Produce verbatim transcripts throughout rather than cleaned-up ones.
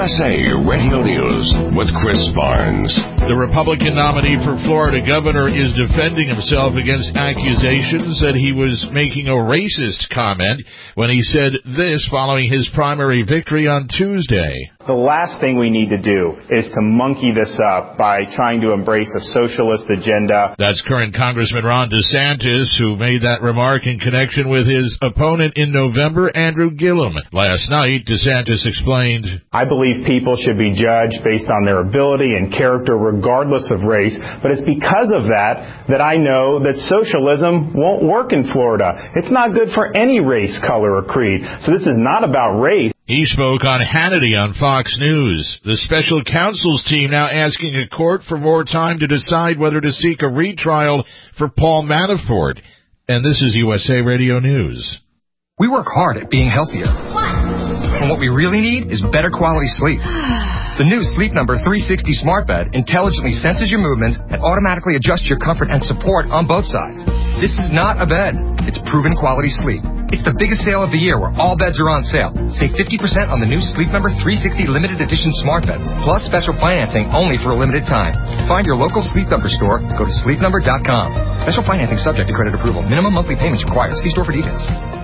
S A Radio News with Chris Barnes. The Republican nominee for Florida governor is defending himself against accusations that he was making a racist comment when he said this following his primary victory on Tuesday. The last thing we need to do is to monkey this up by trying to embrace a socialist agenda. That's current Congressman Ron DeSantis, who made that remark in connection with his opponent in November, Andrew Gillum. Last night, DeSantis explained, I believe people should be judged based on their ability and character regardless of race, but it's because of that that I know that socialism won't work in Florida. It's not good for any race, color, or creed. So this is not about race. He spoke on Hannity on Fox News. The special counsel's team now asking a court for more time to decide whether to seek a retrial for Paul Manafort. And this is U S A Radio News. We work hard at being healthier. And what we really need is better quality sleep. The new Sleep Number three sixty Smart Bed intelligently senses your movements and automatically adjusts your comfort and support on both sides. This is not a bed. It's proven quality sleep. It's the biggest sale of the year where all beds are on sale. Save fifty percent on the new Sleep Number three sixty Limited Edition Smart Bed, plus special financing only for a limited time. Find your local Sleep Number store. Go to sleep number dot com. Special financing subject to credit approval. Minimum monthly payments required. See store for details.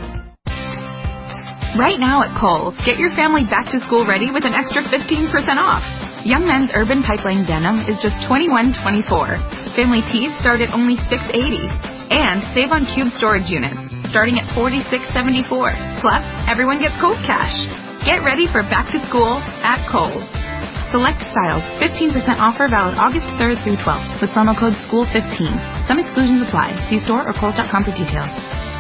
Right now at Kohl's, get your family back to school ready with an extra fifteen percent off. Young Men's Urban Pipeline Denim is just twenty-one twenty-four. Family tees start at only six eighty. And save on cube storage units, starting at forty-six seventy-four. Plus, everyone gets Kohl's Cash. Get ready for back to school at Kohl's. Select styles, fifteen percent offer valid August third through twelfth with promo code school fifteen. Some exclusions apply. See store or kohls dot com for details.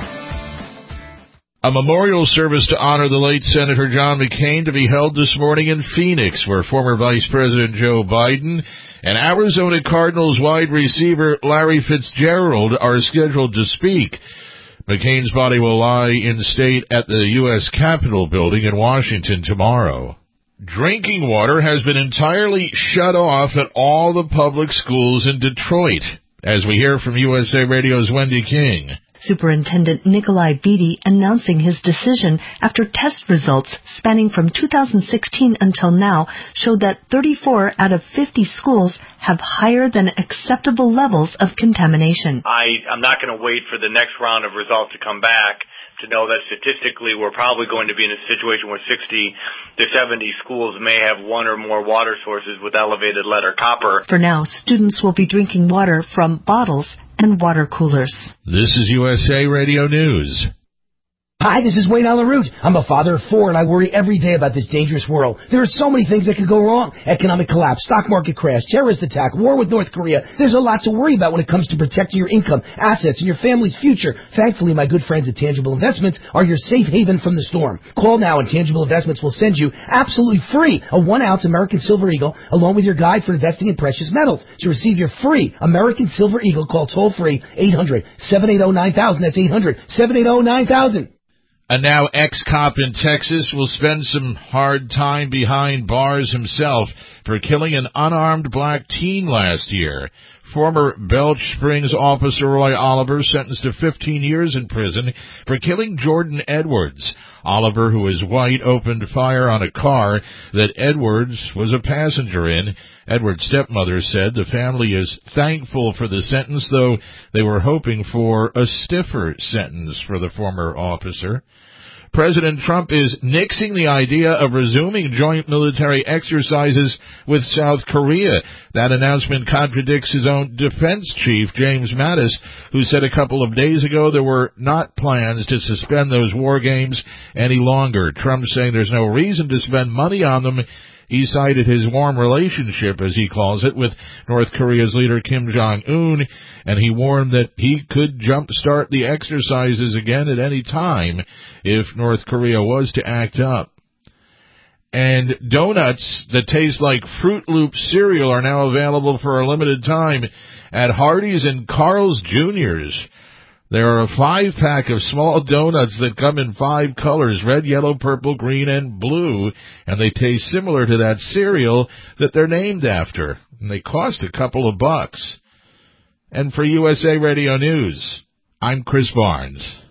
A memorial service to honor the late Senator John McCain to be held this morning in Phoenix, where former Vice President Joe Biden and Arizona Cardinals wide receiver Larry Fitzgerald are scheduled to speak. McCain's body will lie in state at the U S Capitol building in Washington tomorrow. Drinking water has been entirely shut off at all the public schools in Detroit, as we hear from U S A Radio's Wendy King. Superintendent Nikolai Beatty announcing his decision after test results spanning from two thousand sixteen until now showed that thirty-four out of fifty schools have higher than acceptable levels of contamination. I, I'm not going to wait for the next round of results to come back to know that statistically we're probably going to be in a situation where sixty to seventy schools may have one or more water sources with elevated lead or copper. For now, students will be drinking water from bottles and water coolers. This is U S A Radio News. Hi, this is Wayne on the route. I'm a father of four, and I worry every day about this dangerous world. There are so many things that could go wrong. Economic collapse, stock market crash, terrorist attack, war with North Korea. There's a lot to worry about when it comes to protecting your income, assets, and your family's future. Thankfully, my good friends at Tangible Investments are your safe haven from the storm. Call now, and Tangible Investments will send you absolutely free a one-ounce American Silver Eagle along with your guide for investing in precious metals. To receive your free American Silver Eagle, call toll-free eight hundred, seven eight zero, nine thousand. That's eight hundred, seven eight zero, nine thousand. A now ex-cop in Texas will spend some hard time behind bars himself for killing an unarmed black teen last year. Former Belch Springs officer Roy Oliver sentenced to fifteen years in prison for killing Jordan Edwards. Oliver, who is white, opened fire on a car that Edwards was a passenger in. Edwards' stepmother said the family is thankful for the sentence, though they were hoping for a stiffer sentence for the former officer. President Trump is nixing the idea of resuming joint military exercises with South Korea. That announcement contradicts his own defense chief, James Mattis, who said a couple of days ago there were not plans to suspend those war games any longer. Trump saying there's no reason to spend money on them. He cited his warm relationship, as he calls it, with North Korea's leader Kim Jong-un, and he warned that he could jumpstart the exercises again at any time if North Korea was to act up. And donuts that taste like Fruit Loop cereal are now available for a limited time at Hardee's and Carl's Junior's. There are a five-pack of small donuts that come in five colors, red, yellow, purple, green, and blue, and they taste similar to that cereal that they're named after. And they cost a couple of bucks. And for U S A Radio News, I'm Chris Barnes.